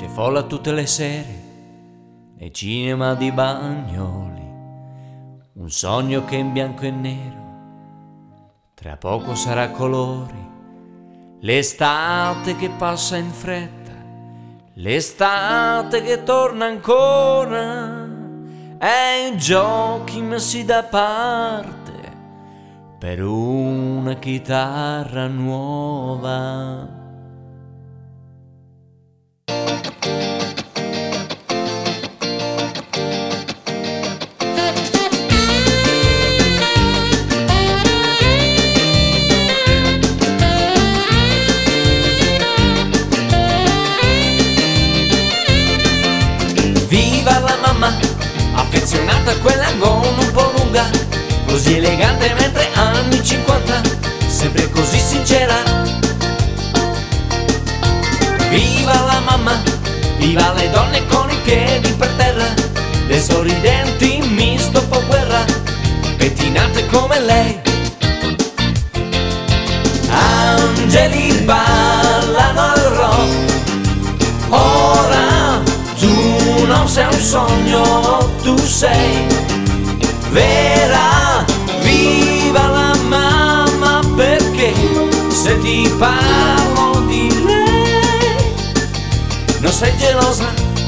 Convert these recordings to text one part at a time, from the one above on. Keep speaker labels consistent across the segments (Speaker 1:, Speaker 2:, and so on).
Speaker 1: C'è folla tutte le sere nei cinema di Bagnoli, un sogno che in bianco e nero tra poco sarà colori. L'estate che passa in fretta, l'estate che torna ancora, e i giochi messi da parte per una chitarra nuova. Viva la mamma, affezionata a quella gonna un po' lunga, così elegante mentre anni 50, sempre così sincera. Viva la mamma, viva le donne con i piedi per terra, le sorridenti miss dopo guerra, pettinate come lei. Angeli ballano il rock, ora tu non sei un sogno, tu sei vera. Viva la mamma, perché se ti parlo di lei non sei gelosa.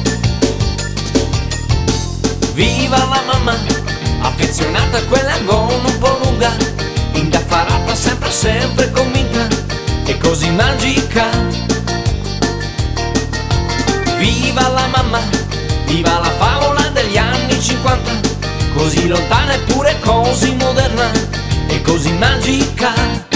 Speaker 1: Viva la mamma, affezionata a quella gonna un po' lunga, indaffarata sempre sempre convinta e così magica. Viva la mamma, viva la favola degli anni 50, così lontana eppure così moderna e così magica.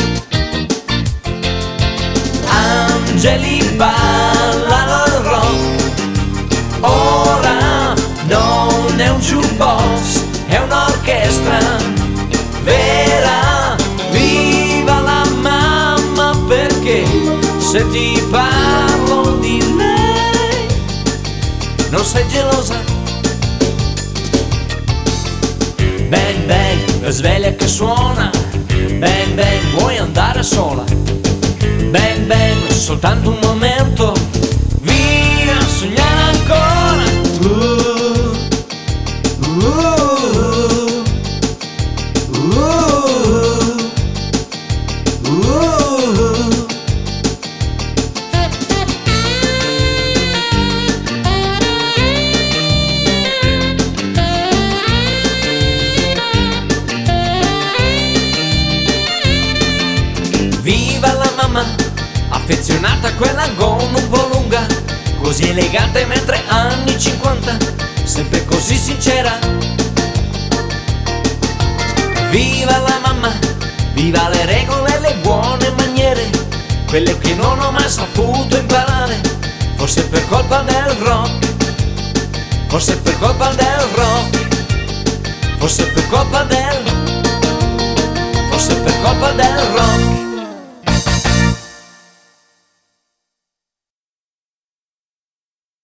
Speaker 1: Angeli ballano il rock, ora non è un jukebox, è un'orchestra vera. Viva la mamma, perché se ti parlo di lei non sei gelosa. Bang bang, la sveglia che suona, bang bang, vuoi andare sola? Bang bang, soltanto un momento, via a sognare ancora. Viva la mamma, affezionata a quella gonna un po' lunga, così elegante mentre anni 50, sempre così sincera. Viva la mamma, viva le regole e le buone maniere, quelle che non ho mai saputo imparare, forse per colpa del rock, forse per colpa del rock, forse per colpa del rock.